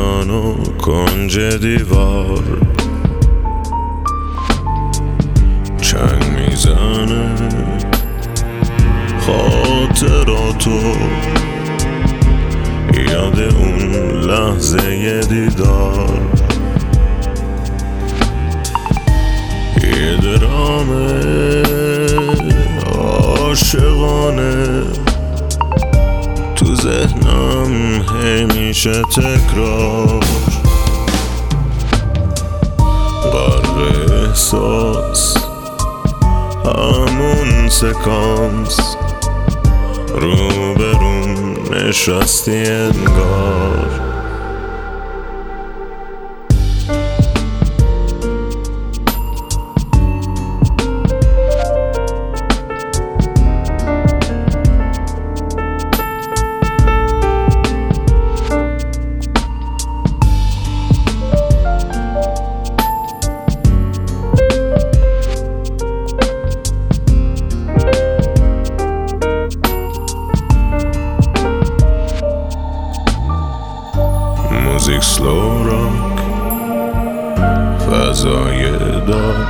منو کنج دیوار چنگ میزنه خاطراتو یاد اون لحظه دیدار یه درامه عاشقانه تو ذهنم هی میشه تکرار غرق احساس همون سکانس رو بروم نشستی انگار موزیک سلو راک فضای داک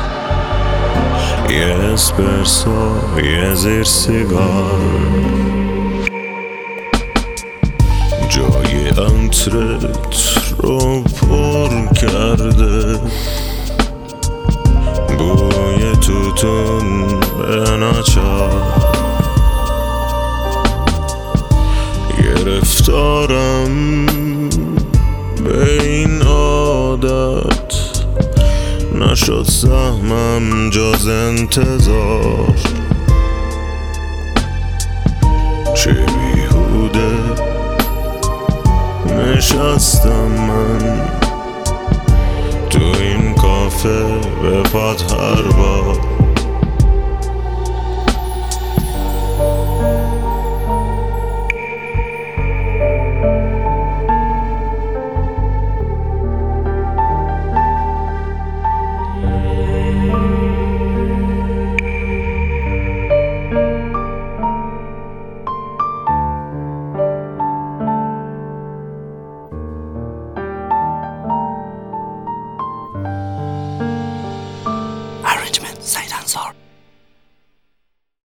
یه اسپرسو یه زیر سیگار جای انترت رو پر کرده بوی توتون به ناچار گرفتارم به این عادت نشد سهمم جز انتظار چه بیهوده نشستم من تو این کافه به پاد هر بار